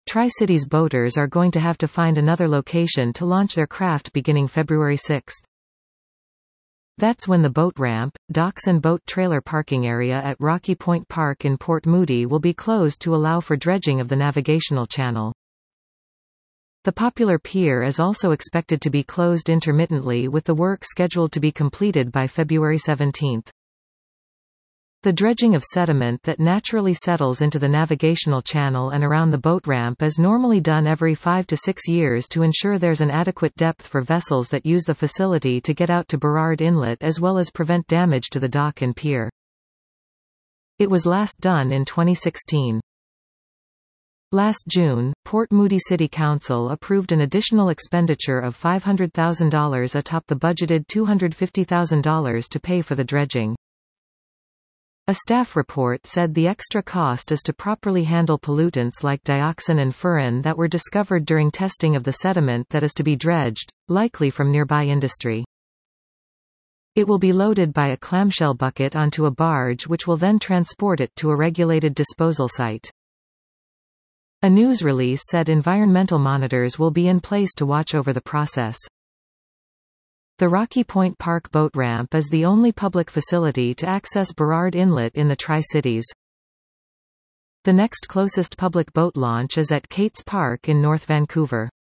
Tri-Cities boaters are going to have to find another location to launch their craft beginning February 6. That's when the boat ramp, docks and boat trailer parking area at Rocky Point Park in Port Moody will be closed to allow for dredging of the navigational channel. The popular pier is also expected to be closed intermittently, with the work scheduled to be completed by February 17. The dredging of sediment that naturally settles into the navigational channel and around the boat ramp is normally done every 5 to 6 years to ensure there's an adequate depth for vessels that use the facility to get out to Burrard Inlet, as well as prevent damage to the dock and pier. It was last done in 2016. Last June, Port Moody City Council approved an additional expenditure of $500,000 atop the budgeted $250,000 to pay for the dredging. A staff report said the extra cost is to properly handle pollutants like dioxin and furan that were discovered during testing of the sediment that is to be dredged, likely from nearby industry. It will be loaded by a clamshell bucket onto a barge, which will then transport it to a regulated disposal site. A news release said environmental monitors will be in place to watch over the process. The Rocky Point Park boat ramp is the only public facility to access Burrard Inlet in the Tri-Cities. The next closest public boat launch is at Kate's Park in North Vancouver.